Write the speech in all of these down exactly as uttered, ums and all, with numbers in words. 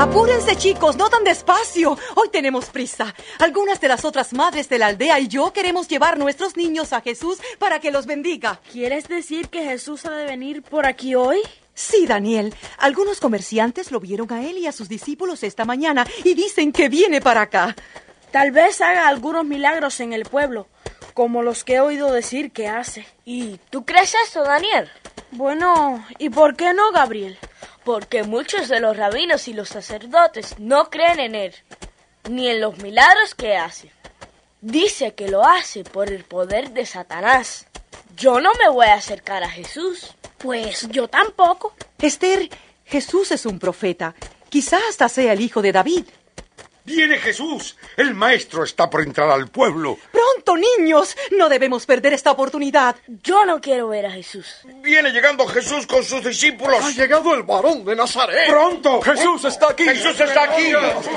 Apúrense, chicos, no tan despacio. Hoy tenemos prisa. Algunas de las otras madres de la aldea y yo queremos llevar nuestros niños a Jesús para que los bendiga. ¿Quieres decir que Jesús ha de venir por aquí hoy? Sí, Daniel. Algunos comerciantes lo vieron a él y a sus discípulos esta mañana y dicen que viene para acá. Tal vez haga algunos milagros en el pueblo, como los que he oído decir que hace. ¿Y tú crees eso, Daniel? Bueno, ¿y por qué no, Gabriel? Porque muchos de los rabinos y los sacerdotes no creen en él, ni en los milagros que hace. Dice que lo hace por el poder de Satanás. Yo no me voy a acercar a Jesús. Pues yo tampoco. Esther, Jesús es un profeta. Quizá hasta sea el hijo de David. ¡Viene Jesús! El maestro está por entrar al pueblo. ¡Pronto, niños! No debemos perder esta oportunidad. Yo no quiero ver a Jesús. Viene llegando Jesús con sus discípulos. ¡Ha llegado el varón de Nazaret! ¡Pronto! ¡Jesús está aquí! ¡Jesús está aquí!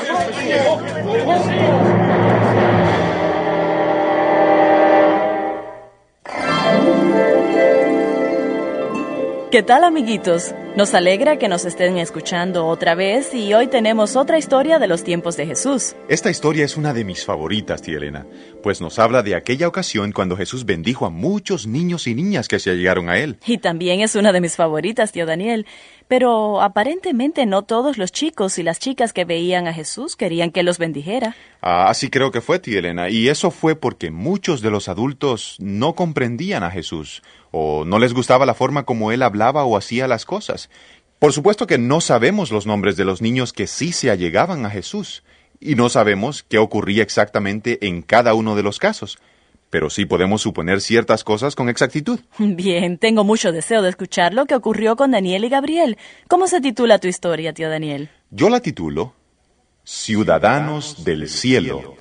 ¿Qué tal, amiguitos? Nos alegra que nos estén escuchando otra vez y hoy tenemos otra historia de los tiempos de Jesús. Esta historia es una de mis favoritas, tía Elena, pues nos habla de aquella ocasión cuando Jesús bendijo a muchos niños y niñas que se allegaron a él. Y también es una de mis favoritas, tío Daniel. Pero aparentemente no todos los chicos y las chicas que veían a Jesús querían que los bendijera. Ah, así creo que fue, tía Elena, y eso fue porque muchos de los adultos no comprendían a Jesús, o no les gustaba la forma como él hablaba o hacía las cosas. Por supuesto que no sabemos los nombres de los niños que sí se allegaban a Jesús, y no sabemos qué ocurría exactamente en cada uno de los casos, pero sí podemos suponer ciertas cosas con exactitud. Bien, tengo mucho deseo de escuchar lo que ocurrió con Daniel y Gabriel. ¿Cómo se titula tu historia, tío Daniel? Yo la titulo Ciudadanos del Cielo.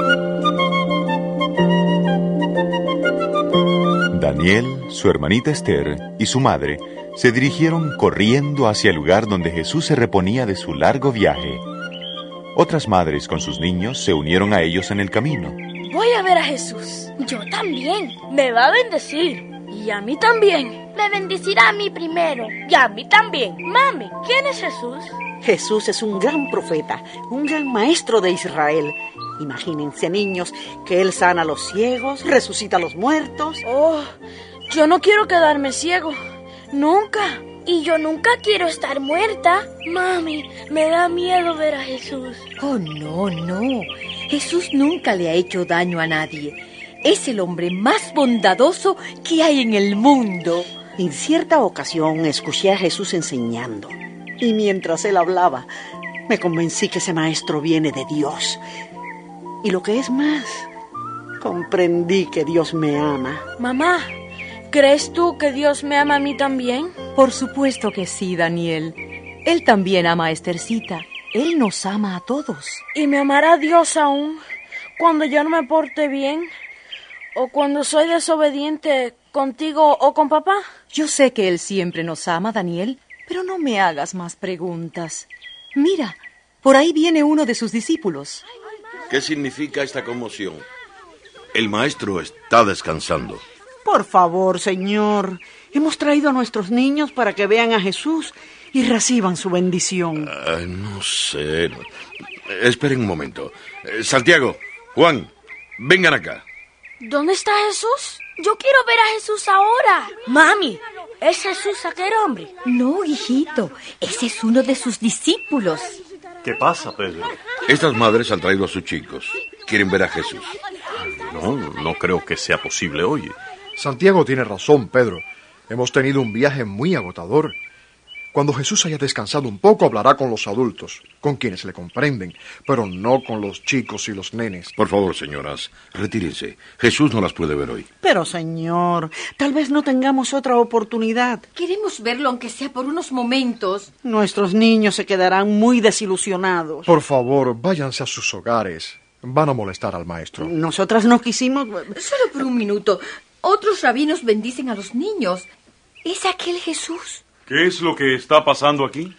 Daniel, su hermanita Esther y su madre se dirigieron corriendo hacia el lugar donde Jesús se reponía de su largo viaje. Otras madres con sus niños se unieron a ellos en el camino. Voy a ver a Jesús. Yo también. Me va a bendecir. Y a mí también. Me bendecirá a mí primero. Y a mí también. Mami, ¿quién es Jesús? Jesús es un gran profeta, un gran maestro de Israel. Imagínense, niños, que él sana a los ciegos, resucita a los muertos. Oh, yo no quiero quedarme ciego. Nunca. Y yo nunca quiero estar muerta. Mami, me da miedo ver a Jesús. Oh, no, no. Jesús nunca le ha hecho daño a nadie. Es el hombre más bondadoso que hay en el mundo. En cierta ocasión escuché a Jesús enseñando. Y mientras él hablaba, me convencí que ese maestro viene de Dios. Y lo que es más, comprendí que Dios me ama. Mamá, ¿crees tú que Dios me ama a mí también? Por supuesto que sí, Daniel. Él también ama a Esthercita. Él nos ama a todos. ¿Y me amará Dios aún cuando yo no me porte bien? ¿O cuando soy desobediente contigo o con papá? Yo sé que Él siempre nos ama, Daniel, pero no me hagas más preguntas. Mira, por ahí viene uno de sus discípulos. ¿Qué significa esta conmoción? El maestro está descansando. Por favor, Señor, hemos traído a nuestros niños para que vean a Jesús y reciban su bendición. Uh, no sé. Esperen un momento. Eh, Santiago, Juan, vengan acá. ¿Dónde está Jesús? Yo quiero ver a Jesús ahora. Mami, ¿es Jesús aquel hombre? No, hijito, ese es uno de sus discípulos. ¿Qué pasa, Pedro? Estas madres han traído a sus chicos. Quieren ver a Jesús. No, no creo que sea posible hoy. Santiago tiene razón, Pedro. Hemos tenido un viaje muy agotador. Cuando Jesús haya descansado un poco, hablará con los adultos, con quienes le comprenden, pero no con los chicos y los nenes. Por favor, señoras, retírense. Jesús no las puede ver hoy. Pero, Señor, tal vez no tengamos otra oportunidad. Queremos verlo, aunque sea por unos momentos. Nuestros niños se quedarán muy desilusionados. Por favor, váyanse a sus hogares. Van a molestar al maestro. Nosotras no quisimos... Solo por un minuto. Otros rabinos bendicen a los niños. ¿Es aquel Jesús? ¿Qué es lo que está pasando aquí?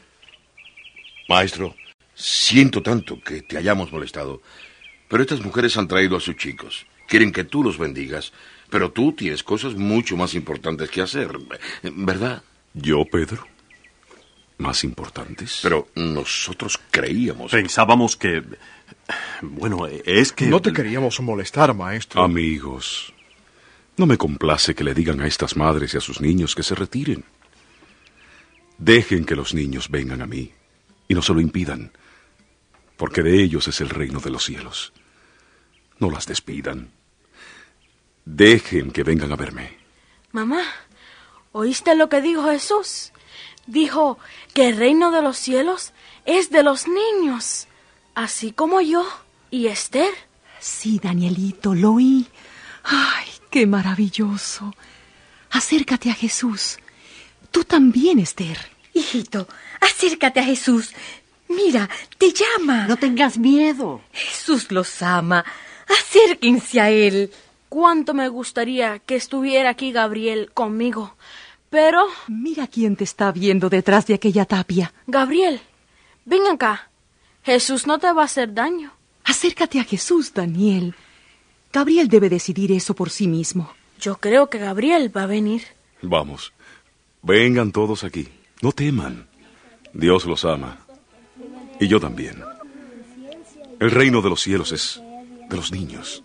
Maestro, siento tanto que te hayamos molestado, pero estas mujeres han traído a sus chicos. Quieren que tú los bendigas, pero tú tienes cosas mucho más importantes que hacer, ¿verdad? ¿Yo, Pedro? ¿Más importantes? Pero nosotros creíamos... Pensábamos que... Bueno, es que... No te queríamos molestar, maestro. Amigos, no me complace que le digan a estas madres y a sus niños que se retiren. Dejen que los niños vengan a mí, y no se lo impidan, porque de ellos es el reino de los cielos. No las despidan. Dejen que vengan a verme. Mamá, ¿oíste lo que dijo Jesús? Dijo que el reino de los cielos es de los niños, así como yo y Esther. Sí, Danielito, lo oí. ¡Ay, qué maravilloso! Acércate a Jesús. Tú también, Esther. Hijito, acércate a Jesús. Mira, te llama. No tengas miedo. Jesús los ama. Acérquense a Él. Cuánto me gustaría que estuviera aquí Gabriel conmigo. Pero... Mira quién te está viendo detrás de aquella tapia. Gabriel, ven acá. Jesús no te va a hacer daño. Acércate a Jesús, Daniel. Gabriel debe decidir eso por sí mismo. Yo creo que Gabriel va a venir. Vamos, vengan todos aquí. No teman. Dios los ama. Y yo también. El reino de los cielos es de los niños.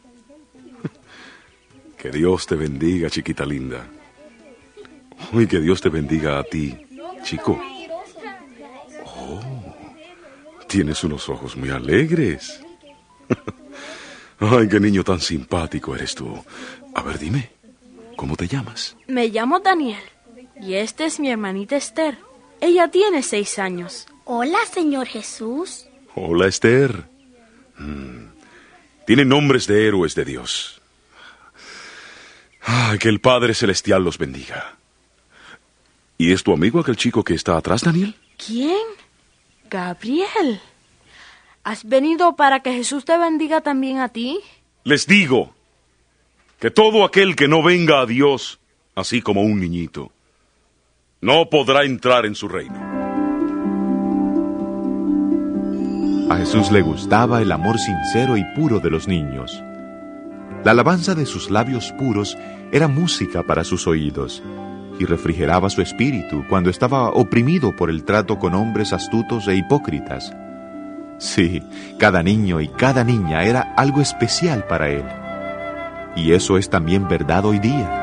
Que Dios te bendiga, chiquita linda. Y que Dios te bendiga a ti, chico. Oh, tienes unos ojos muy alegres. Ay, qué niño tan simpático eres tú. A ver, dime, ¿cómo te llamas? Me llamo Daniel. Y esta es mi hermanita Esther. Ella tiene seis años. Hola, Señor Jesús. Hola, Esther. Mm, tienen nombres de héroes de Dios. Ay, que el Padre Celestial los bendiga. ¿Y es tu amigo aquel chico que está atrás, Daniel? ¿Quién? Gabriel. ¿Has venido para que Jesús te bendiga también a ti? Les digo que todo aquel que no venga a Dios, así como un niñito, no podrá entrar en su reino. A Jesús le gustaba el amor sincero y puro de los niños. La alabanza de sus labios puros era música para sus oídos y refrigeraba su espíritu cuando estaba oprimido por el trato con hombres astutos e hipócritas. Sí, cada niño y cada niña era algo especial para él. Y eso es también verdad hoy día.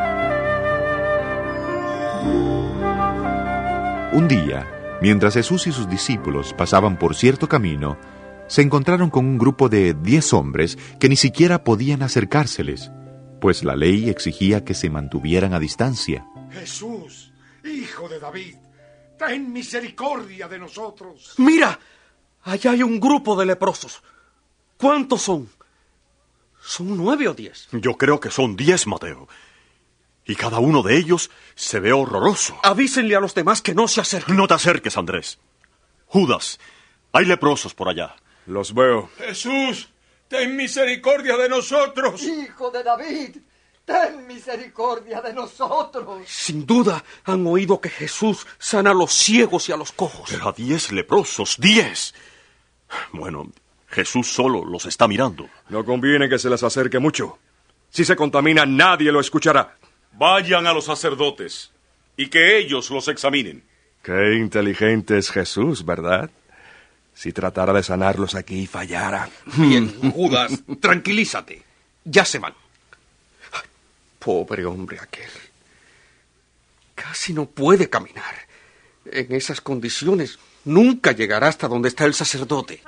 Un día, mientras Jesús y sus discípulos pasaban por cierto camino, se encontraron con un grupo de diez hombres que ni siquiera podían acercárseles, pues la ley exigía que se mantuvieran a distancia. Jesús, hijo de David, ten misericordia de nosotros. Mira, allá hay un grupo de leprosos. ¿Cuántos son? ¿Son nueve o diez? Yo creo que son diez, Mateo. Y cada uno de ellos se ve horroroso. Avísenle a los demás que no se acerquen. No te acerques, Andrés. Judas, hay leprosos por allá. Los veo. Jesús, ten misericordia de nosotros. Hijo de David, ten misericordia de nosotros. Sin duda han oído que Jesús sana a los ciegos y a los cojos. Pero a diez leprosos, diez. Bueno, Jesús solo los está mirando. No conviene que se les acerque mucho. Si se contamina, nadie lo escuchará. Vayan a los sacerdotes y que ellos los examinen. Qué inteligente es Jesús, ¿verdad? Si tratara de sanarlos aquí y fallara. Bien, Judas, tranquilízate. Ya se van. Ay, pobre hombre aquel. Casi no puede caminar. En esas condiciones nunca llegará hasta donde está el sacerdote.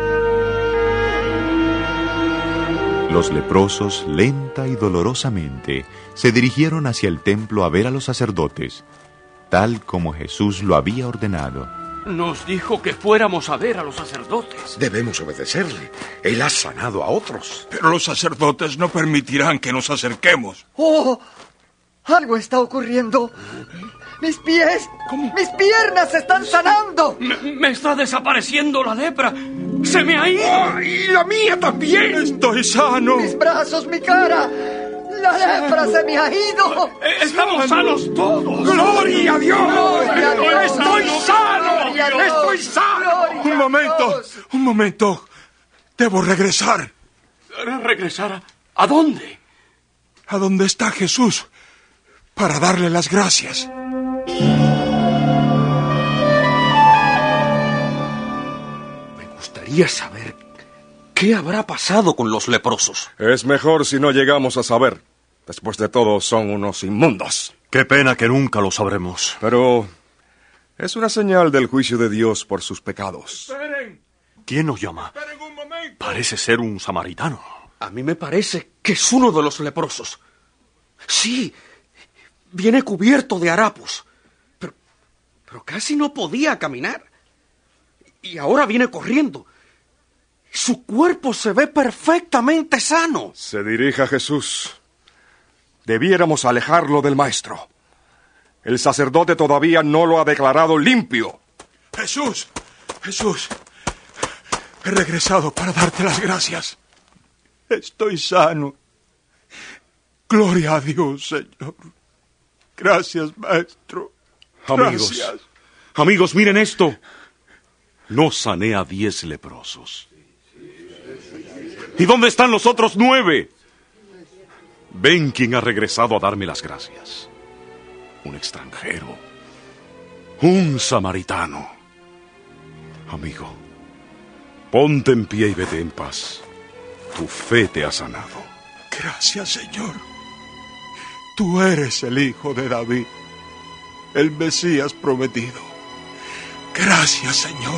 Los leprosos, lenta y dolorosamente, se dirigieron hacia el templo a ver a los sacerdotes, tal como Jesús lo había ordenado. Nos dijo que fuéramos a ver a los sacerdotes. Debemos obedecerle. Él ha sanado a otros. Pero los sacerdotes no permitirán que nos acerquemos. ¡Oh! Algo está ocurriendo. ¡Mis pies! ¿Cómo? ¡Mis piernas se están sanando! Me, me está desapareciendo la lepra. ¡Se me ha ido! ¡Oh, y la mía también! ¡Estoy sano! ¡Mis brazos, mi cara! ¡La lepra se me ha ido! ¡Estamos sanos todos! ¡Gloria a Dios! ¡Gloria a Dios! ¡Estoy sano! ¡Gloria a Dios! ¡Estoy sano! ¡Gloria Un momento, a Dios! un momento. Debo regresar. ¿Regresar a, a dónde? A donde está Jesús, para darle las gracias. gustaría saber qué habrá pasado con los leprosos. Es mejor si no llegamos a saber. Después de todo, son unos inmundos. Qué pena que nunca lo sabremos. Pero es una señal del juicio de Dios por sus pecados. ¡Esperen! ¿Quién nos llama? ¡Esperen un momento! Parece ser un samaritano. A mí me parece que es uno de los leprosos. Sí, viene cubierto de harapos. Pero, pero casi no podía caminar. Y ahora viene corriendo. Su cuerpo se ve perfectamente sano. Se dirige a Jesús. Debiéramos alejarlo del Maestro. El sacerdote todavía no lo ha declarado limpio. Jesús, Jesús, he regresado para darte las gracias. Estoy sano. Gloria a Dios, Señor. Gracias, Maestro. Amigos, Gracias. amigos, miren esto. No sané a diez leprosos. ¿Y dónde están los otros nueve? Ven quién ha regresado a darme las gracias. Un extranjero. Un samaritano. Amigo, ponte en pie y vete en paz. Tu fe te ha sanado. Gracias, Señor. Tú eres el Hijo de David, el Mesías prometido. Gracias, Señor.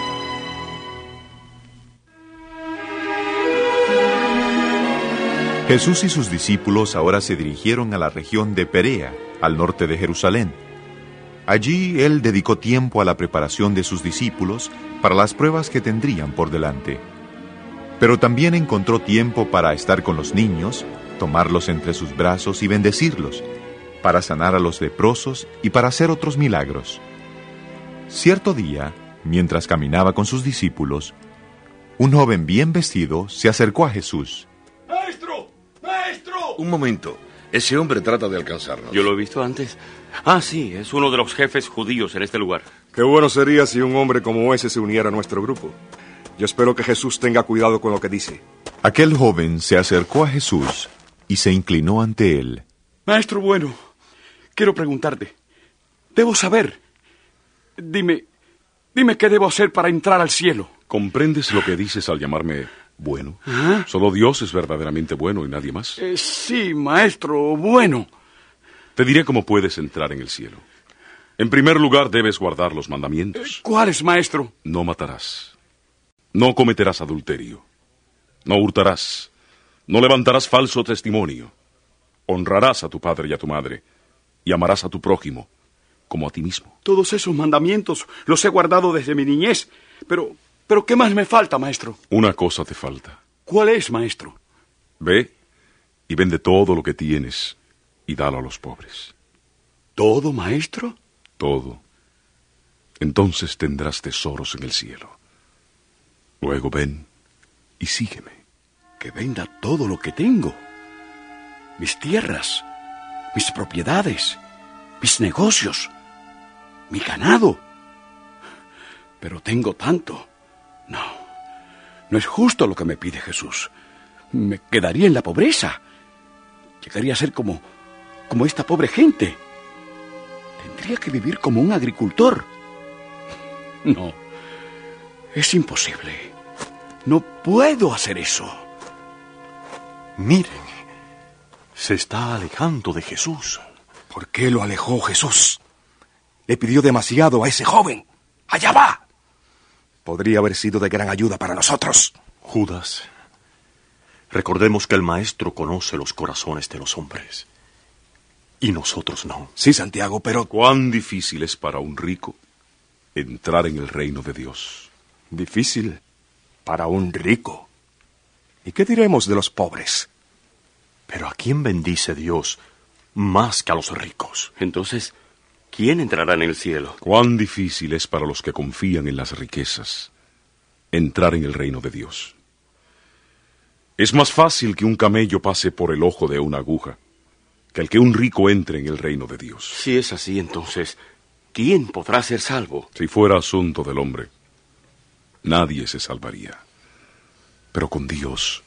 Jesús y sus discípulos ahora se dirigieron a la región de Perea, al norte de Jerusalén. Allí él dedicó tiempo a la preparación de sus discípulos para las pruebas que tendrían por delante. Pero también encontró tiempo para estar con los niños, tomarlos entre sus brazos y bendecirlos, para sanar a los leprosos y para hacer otros milagros. Cierto día, mientras caminaba con sus discípulos, un joven bien vestido se acercó a Jesús. ¡Maestro! ¡Maestro! Un momento. Ese hombre trata de alcanzarnos. Yo lo he visto antes. Ah, sí, es uno de los jefes judíos en este lugar. Qué bueno sería si un hombre como ese se uniera a nuestro grupo. Yo espero que Jesús tenga cuidado con lo que dice. Aquel joven se acercó a Jesús y se inclinó ante él. Maestro bueno, quiero preguntarte. Debo saber. Dime, dime qué debo hacer para entrar al cielo. ¿Comprendes lo que dices al llamarme bueno? ¿Ah? Solo Dios es verdaderamente bueno y nadie más. Eh, sí, maestro, bueno. Te diré cómo puedes entrar en el cielo. En primer lugar, debes guardar los mandamientos. ¿Cuáles, maestro? No matarás. No cometerás adulterio. No hurtarás. No levantarás falso testimonio. Honrarás a tu padre y a tu madre. Y amarás a tu prójimo como a ti mismo. Todos esos mandamientos los he guardado desde mi niñez. Pero, pero ¿qué más me falta, maestro? Una cosa te falta. ¿Cuál es, maestro? Ve y vende todo lo que tienes y dalo a los pobres. ¿Todo, maestro? Todo. Entonces tendrás tesoros en el cielo. Luego ven y sígueme. Que venda todo lo que tengo. Mis tierras, mis propiedades, mis negocios, mi ganado. Pero tengo tanto. No, no es justo lo que me pide Jesús. Me quedaría en la pobreza. Llegaría a ser como, como esta pobre gente. Tendría que vivir como un agricultor. No, es imposible. No puedo hacer eso. Miren, se está alejando de Jesús. ¿Por qué lo alejó Jesús? Le pidió demasiado a ese joven. ¡Allá va! Podría haber sido de gran ayuda para nosotros. Judas, recordemos que el Maestro conoce los corazones de los hombres. Y nosotros no. Sí, Santiago, pero... ¿Cuán difícil es para un rico entrar en el reino de Dios? Difícil para un rico. ¿Y qué diremos de los pobres? Pero ¿a quién bendice Dios más que a los ricos? Entonces, ¿quién entrará en el cielo? Cuán difícil es para los que confían en las riquezas entrar en el reino de Dios. Es más fácil que un camello pase por el ojo de una aguja que el que un rico entre en el reino de Dios. Si es así, entonces, ¿quién podrá ser salvo? Si fuera asunto del hombre, nadie se salvaría. Pero con Dios,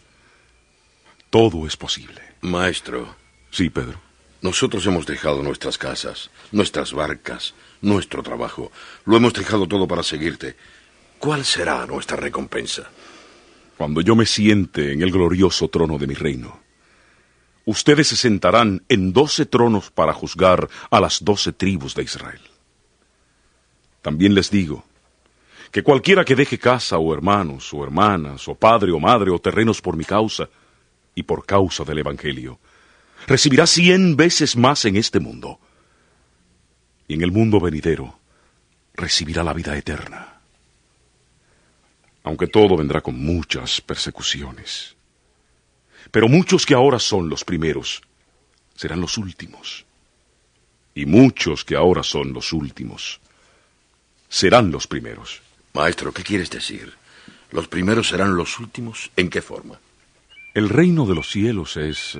todo es posible. Maestro. Sí, Pedro. Nosotros hemos dejado nuestras casas, nuestras barcas, nuestro trabajo. Lo hemos dejado todo para seguirte. ¿cuál será nuestra recompensa? Cuando yo me siente en el glorioso trono de mi reino, ustedes se sentarán en doce tronos para juzgar a las doce tribus de Israel. También les digo que cualquiera que deje casa o hermanos o hermanas o padre o madre o terrenos por mi causa y por causa del Evangelio, recibirá cien veces más en este mundo, y en el mundo venidero recibirá la vida eterna. Aunque todo vendrá con muchas persecuciones. Pero muchos que ahora son los primeros serán los últimos. Y muchos que ahora son los últimos serán los primeros. Maestro, ¿qué quieres decir? ¿Los primeros serán los últimos? ¿En qué forma? El reino de los cielos es... Uh,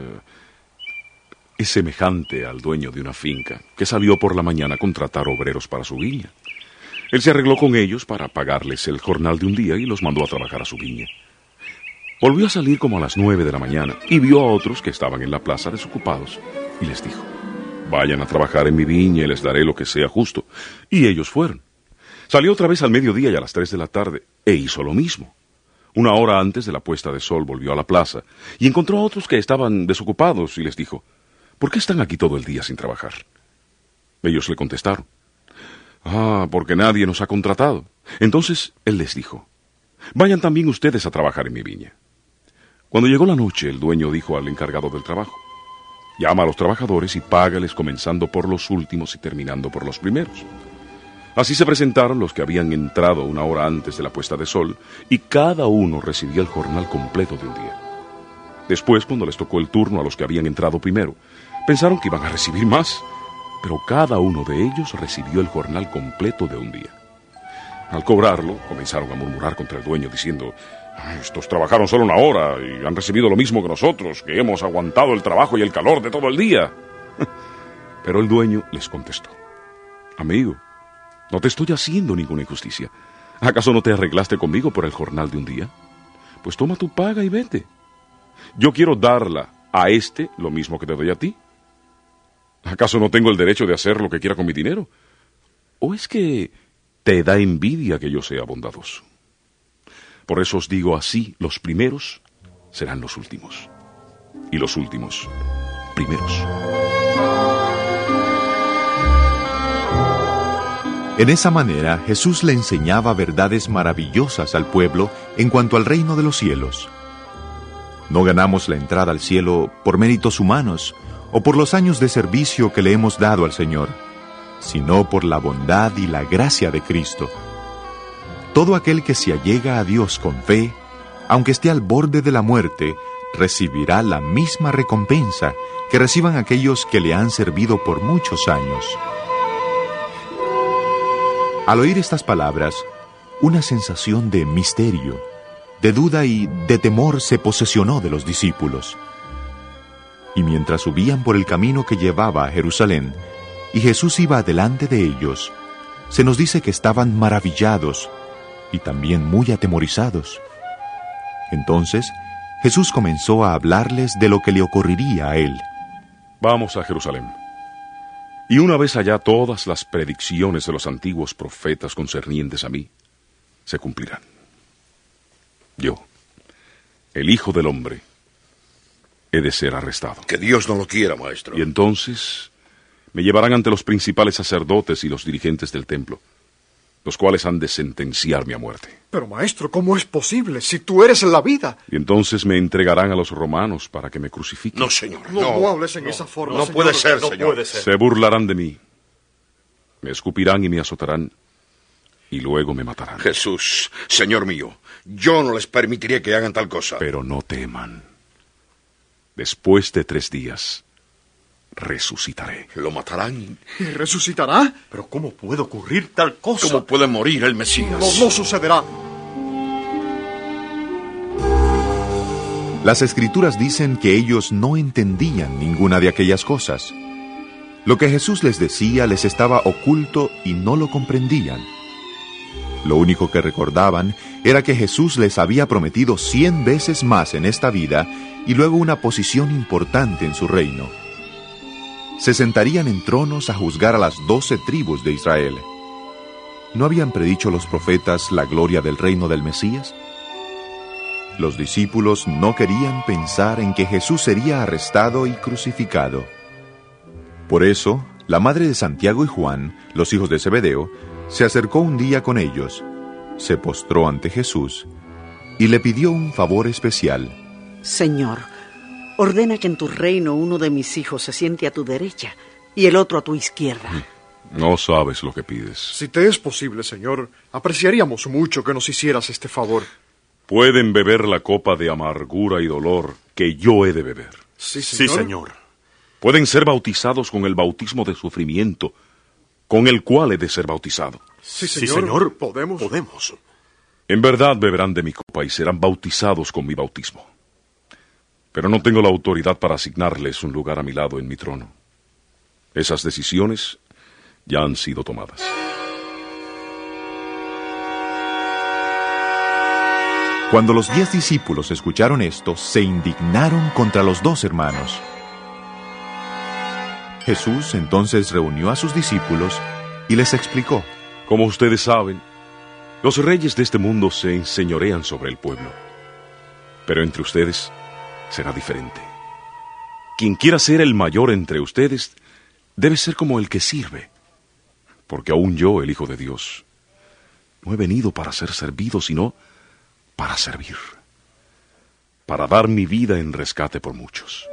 es semejante al dueño de una finca que salió por la mañana a contratar obreros para su viña. Él se arregló con ellos para pagarles el jornal de un día y los mandó a trabajar a su viña. Volvió a salir como a las nueve de la mañana y vio a otros que estaban en la plaza desocupados y les dijo: vayan a trabajar en mi viña y les daré lo que sea justo. Y ellos fueron. Salió otra vez al mediodía y a las tres de la tarde e hizo lo mismo. Una hora antes de la puesta de sol volvió a la plaza y encontró a otros que estaban desocupados y les dijo: ¿por qué están aquí todo el día sin trabajar? Ellos le contestaron: ah, porque nadie nos ha contratado. Entonces él les dijo: vayan también ustedes a trabajar en mi viña. Cuando llegó la noche, el dueño dijo al encargado del trabajo: llama a los trabajadores y págales comenzando por los últimos y terminando por los primeros. Así se presentaron los que habían entrado una hora antes de la puesta de sol, y cada uno recibió el jornal completo de un día. Después, cuando les tocó el turno a los que habían entrado primero, pensaron que iban a recibir más, pero cada uno de ellos recibió el jornal completo de un día. Al cobrarlo, comenzaron a murmurar contra el dueño, diciendo: estos trabajaron solo una hora y han recibido lo mismo que nosotros, que hemos aguantado el trabajo y el calor de todo el día. Pero el dueño les contestó: amigo, no te estoy haciendo ninguna injusticia. ¿Acaso no te arreglaste conmigo por el jornal de un día? Pues toma tu paga y vete. Yo quiero darla a este lo mismo que te doy a ti. ¿Acaso no tengo el derecho de hacer lo que quiera con mi dinero? ¿O es que te da envidia que yo sea bondadoso? Por eso os digo así: los primeros serán los últimos, y los últimos primeros. En esa manera, Jesús le enseñaba verdades maravillosas al pueblo en cuanto al reino de los cielos. No ganamos la entrada al cielo por méritos humanos o por los años de servicio que le hemos dado al Señor, sino por la bondad y la gracia de Cristo. Todo aquel que se allega a Dios con fe, aunque esté al borde de la muerte, recibirá la misma recompensa que reciban aquellos que le han servido por muchos años. Al oír estas palabras, una sensación de misterio, de duda y de temor se posesionó de los discípulos. Y mientras subían por el camino que llevaba a Jerusalén, y Jesús iba delante de ellos, se nos dice que estaban maravillados y también muy atemorizados. Entonces, Jesús comenzó a hablarles de lo que le ocurriría a él. Vamos a Jerusalén. Y una vez allá, todas las predicciones de los antiguos profetas concernientes a mí se cumplirán. Yo, el Hijo del Hombre, he de ser arrestado. Que Dios no lo quiera, maestro. Y entonces me llevarán ante los principales sacerdotes y los dirigentes del templo, los cuales han de sentenciarme a muerte. Pero, maestro, ¿cómo es posible si tú eres la vida? Y entonces me entregarán a los romanos para que me crucifiquen. No, señor. No, no, no hables en no, esa forma, No señor. puede ser, no señor. Puede ser. Se burlarán de mí, me escupirán y me azotarán, y luego me matarán. Jesús, Señor mío, yo no les permitiría que hagan tal cosa. Pero no teman. Después de tres días, resucitaré. Lo matarán. ¿Y resucitará? Pero ¿cómo puede ocurrir tal cosa? ¿Cómo puede morir el Mesías? No, no sucederá. Las Escrituras dicen que ellos no entendían ninguna de aquellas cosas. Lo que Jesús les decía les estaba oculto y no lo comprendían. Lo único que recordaban era que Jesús les había prometido cien veces más en esta vida y luego una posición importante en su reino. Se sentarían en tronos a juzgar a las doce tribus de Israel. ¿No habían predicho los profetas la gloria del reino del Mesías? Los discípulos no querían pensar en que Jesús sería arrestado y crucificado. Por eso, la madre de Santiago y Juan, los hijos de Zebedeo, se acercó un día con ellos, se postró ante Jesús y le pidió un favor especial. Señor, ordena que en tu reino uno de mis hijos se siente a tu derecha y el otro a tu izquierda. No sabes lo que pides. Si te es posible, Señor, apreciaríamos mucho que nos hicieras este favor. Pueden beber la copa de amargura y dolor que yo he de beber. Sí, Señor. Sí, Señor. Pueden ser bautizados con el bautismo de sufrimiento, con el cual he de ser bautizado. Sí, Señor. Sí, Señor. Podemos. Podemos. En verdad beberán de mi copa y serán bautizados con mi bautismo. Pero no tengo la autoridad para asignarles un lugar a mi lado en mi trono. Esas decisiones ya han sido tomadas. Cuando los diez discípulos escucharon esto, se indignaron contra los dos hermanos. Jesús entonces reunió a sus discípulos y les explicó: Como ustedes saben, los reyes de este mundo se enseñorean sobre el pueblo. Pero entre ustedes será diferente. Quien quiera ser el mayor entre ustedes debe ser como el que sirve. Porque aún yo, el Hijo de Dios, no he venido para ser servido, sino para servir, para dar mi vida en rescate por muchos.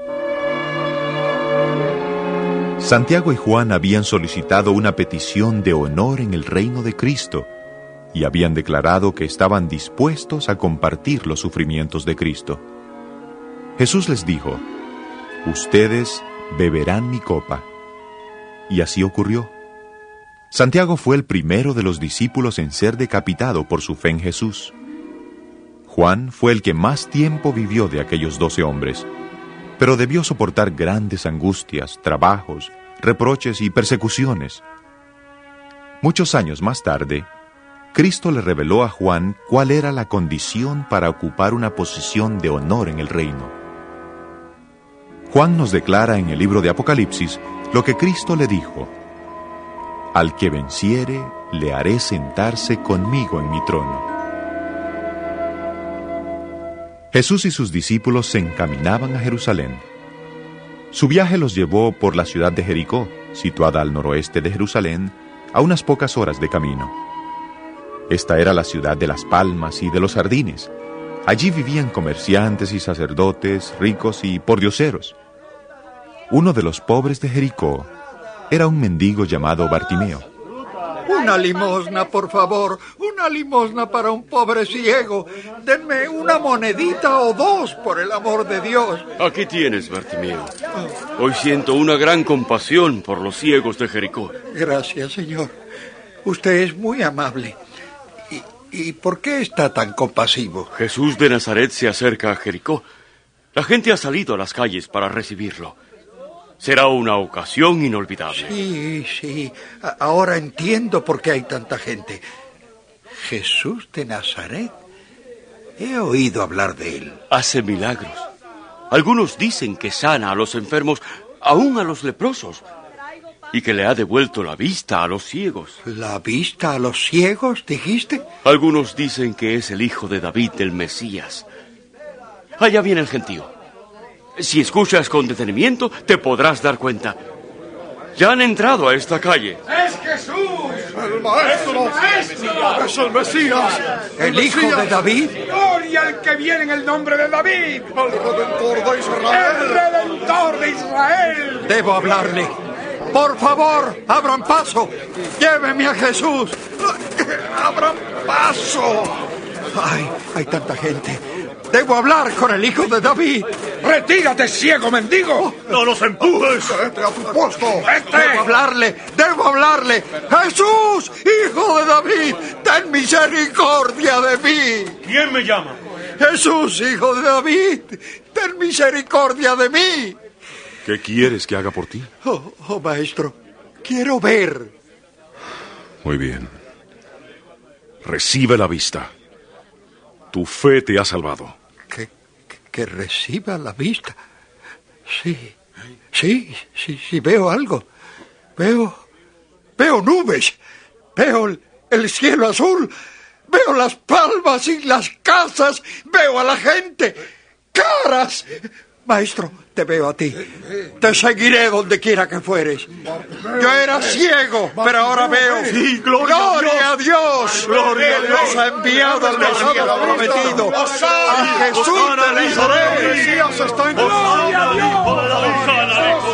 Santiago y Juan habían solicitado una petición de honor en el reino de Cristo y habían declarado que estaban dispuestos a compartir los sufrimientos de Cristo. Jesús les dijo: ustedes beberán mi copa. Y así ocurrió. Santiago fue el primero de los discípulos en ser decapitado por su fe en Jesús. Juan fue el que más tiempo vivió de aquellos doce hombres, pero debió soportar grandes angustias, trabajos, reproches y persecuciones. Muchos años más tarde, Cristo le reveló a Juan cuál era la condición para ocupar una posición de honor en el reino. Juan nos declara en el libro de Apocalipsis lo que Cristo le dijo: al que venciere, le haré sentarse conmigo en mi trono. Jesús y sus discípulos se encaminaban a Jerusalén. Su viaje los llevó por la ciudad de Jericó, situada al noroeste de Jerusalén, a unas pocas horas de camino. Esta era la ciudad de las palmas y de los jardines. Allí vivían comerciantes y sacerdotes, ricos y pordioseros. Uno de los pobres de Jericó era un mendigo llamado Bartimeo. Una limosna, por favor, una limosna para un pobre ciego. Denme una monedita o dos, por el amor de Dios. Aquí tienes, Bartimeo. Hoy siento una gran compasión por los ciegos de Jericó. Gracias, señor. Usted es muy amable. ¿Y, y por qué está tan compasivo? Jesús de Nazaret se acerca a Jericó. La gente ha salido a las calles para recibirlo. Será una ocasión inolvidable. Sí, sí. A- ahora entiendo por qué hay tanta gente. Jesús de Nazaret. He oído hablar de él. Hace milagros. Algunos dicen que sana a los enfermos, aún a los leprosos, y que le ha devuelto la vista a los ciegos. ¿La vista a los ciegos, dijiste? Algunos dicen que es el hijo de David, el Mesías. Allá viene el gentío. Si escuchas con detenimiento, te podrás dar cuenta. Ya han entrado a esta calle. ¡Es Jesús! ¡El Maestro! ¡Es el Mesías! ¿El Hijo de David? ¡Gloria al que viene en el nombre de David! ¡El Redentor de Israel! ¡El Redentor de Israel! Debo hablarle. Por favor, abran paso. Lléveme a Jesús. ¡Abran paso! ¡Ay, hay tanta gente! Debo hablar con el Hijo de David. ¡Retírate, ciego mendigo! ¡No los empujes! ¡Vete a tu puesto! ¡Vete! ¡Debo hablarle! ¡Debo hablarle! ¡Jesús, Hijo de David! ¡Ten misericordia de mí! ¿Quién me llama? ¡Jesús, Hijo de David! ¡Ten misericordia de mí! ¿Qué quieres que haga por ti? Oh, oh, maestro, quiero ver. Muy bien. Recibe la vista. Tu fe te ha salvado. Que, que, que reciba la vista. Sí, sí, sí, sí, veo algo. Veo, veo nubes. Veo el, el cielo azul, veo las palmas y las casas, veo a la gente, caras. Maestro, te veo a ti. Te seguiré donde quiera que fueres. Yo era ciego, pero ahora veo. Sí, gloria, gloria a Dios. Gloria a Dios. Nos ha enviado al Mesías prometido. A Jesús de Nazaret. El Mesías está en gloria a Dios.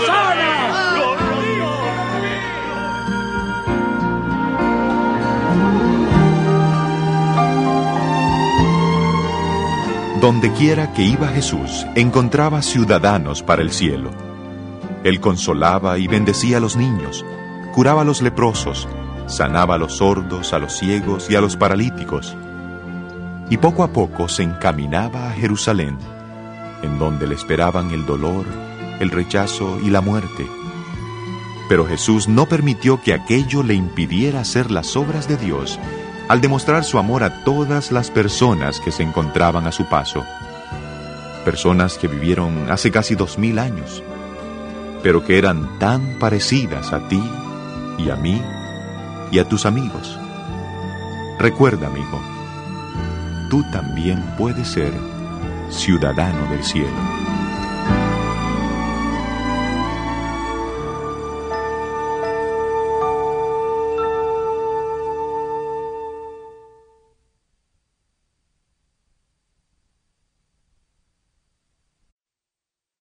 Dondequiera que iba Jesús, encontraba ciudadanos para el cielo. Él consolaba y bendecía a los niños, curaba a los leprosos, sanaba a los sordos, a los ciegos y a los paralíticos. Y poco a poco se encaminaba a Jerusalén, en donde le esperaban el dolor, el rechazo y la muerte. Pero Jesús no permitió que aquello le impidiera hacer las obras de Dios, al demostrar su amor a todas las personas que se encontraban a su paso. Personas que vivieron hace casi dos mil años, pero que eran tan parecidas a ti y a mí y a tus amigos. Recuerda, amigo, tú también puedes ser ciudadano del cielo.